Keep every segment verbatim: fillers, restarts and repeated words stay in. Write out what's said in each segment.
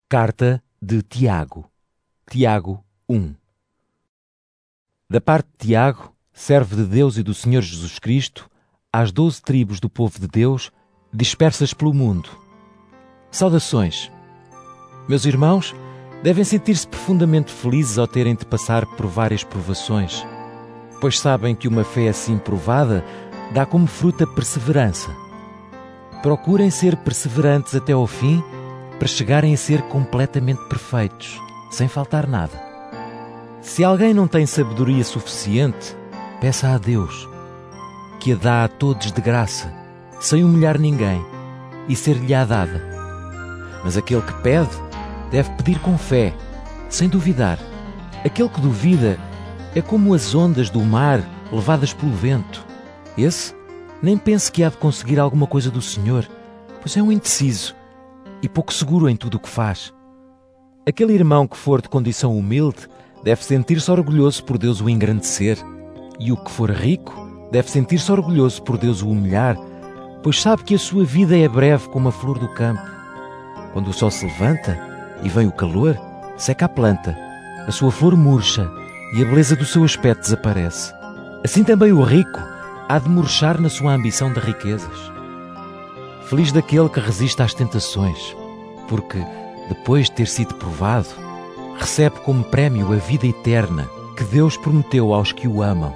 Carta de Tiago. Tiago um. Da parte de Tiago, servo de Deus e do Senhor Jesus Cristo, às doze tribos do povo de Deus, dispersas pelo mundo. Saudações. Meus irmãos, devem sentir-se profundamente felizes ao terem de passar por várias provações, pois sabem que uma fé assim provada dá como fruto a perseverança. Procurem ser perseverantes até ao fim, para chegarem a ser completamente perfeitos, sem faltar nada. Se alguém não tem sabedoria suficiente, peça a Deus, que a dá a todos de graça, sem humilhar ninguém, e ser-lhe-á dada. Mas aquele que pede, deve pedir com fé, sem duvidar. Aquele que duvida é como as ondas do mar levadas pelo vento. Esse nem pense que há de conseguir alguma coisa do Senhor, pois é um indeciso e pouco seguro em tudo o que faz. Aquele irmão que for de condição humilde deve sentir-se orgulhoso por Deus o engrandecer, e o que for rico deve sentir-se orgulhoso por Deus o humilhar, pois sabe que a sua vida é breve como a flor do campo. Quando o sol se levanta e vem o calor, seca a planta, a sua flor murcha e a beleza do seu aspecto desaparece. Assim também o rico há de murchar na sua ambição de riquezas. Feliz daquele que resiste às tentações, porque, depois de ter sido provado, recebe como prémio a vida eterna que Deus prometeu aos que o amam.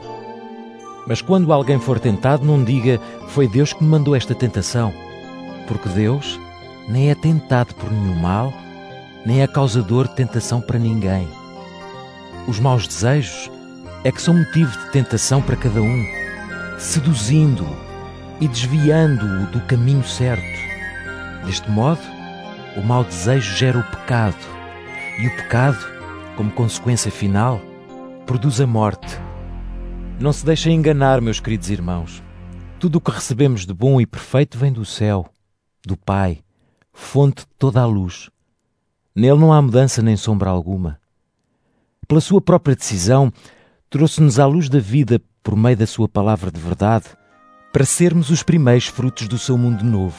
Mas quando alguém for tentado, não diga: foi Deus que me mandou esta tentação, porque Deus nem é tentado por nenhum mal, nem é causador de tentação para ninguém. Os maus desejos é que são motivo de tentação para cada um, seduzindo-o e desviando-o do caminho certo. Deste modo, o mau desejo gera o pecado, e o pecado, como consequência final, produz a morte. Não se deixem enganar, meus queridos irmãos. Tudo o que recebemos de bom e perfeito vem do céu, do Pai, fonte de toda a luz. Nele não há mudança nem sombra alguma. Pela sua própria decisão, trouxe-nos à luz da vida por meio da sua palavra de verdade, para sermos os primeiros frutos do seu mundo novo.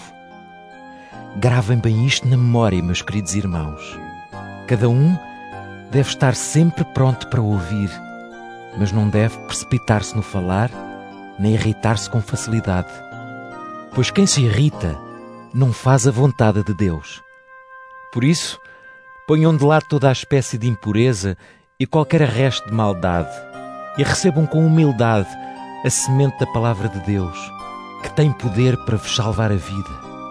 Gravem bem isto na memória, meus queridos irmãos. Cada um deve estar sempre pronto para ouvir, mas não deve precipitar-se no falar, nem irritar-se com facilidade. Pois quem se irrita não faz a vontade de Deus. Por isso, ponham de lado toda a espécie de impureza e qualquer resto de maldade, e recebam com humildade a semente da palavra de Deus, que tem poder para vos salvar a vida.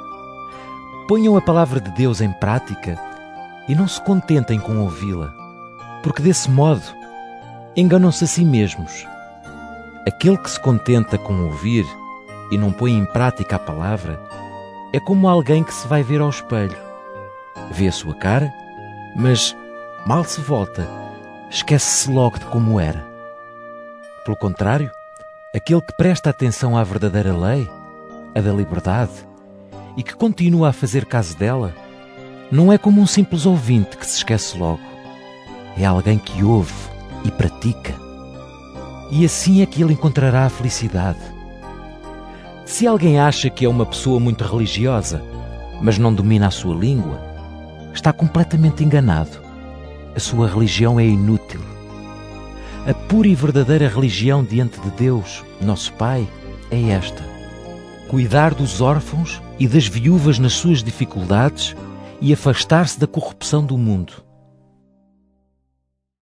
Ponham a palavra de Deus em prática e não se contentem com ouvi-la, porque desse modo enganam-se a si mesmos. Aquele que se contenta com ouvir e não põe em prática a palavra é como alguém que se vai ver ao espelho. Vê a sua cara, mas mal se volta, esquece-se logo de como era. Pelo contrário, aquele que presta atenção à verdadeira lei, a da liberdade, e que continua a fazer caso dela, não é como um simples ouvinte que se esquece logo. É alguém que ouve e pratica. E assim é que ele encontrará a felicidade. Se alguém acha que é uma pessoa muito religiosa, mas não domina a sua língua, está completamente enganado. A sua religião é inútil. A pura e verdadeira religião diante de Deus, nosso Pai, é esta: cuidar dos órfãos e das viúvas nas suas dificuldades e afastar-se da corrupção do mundo.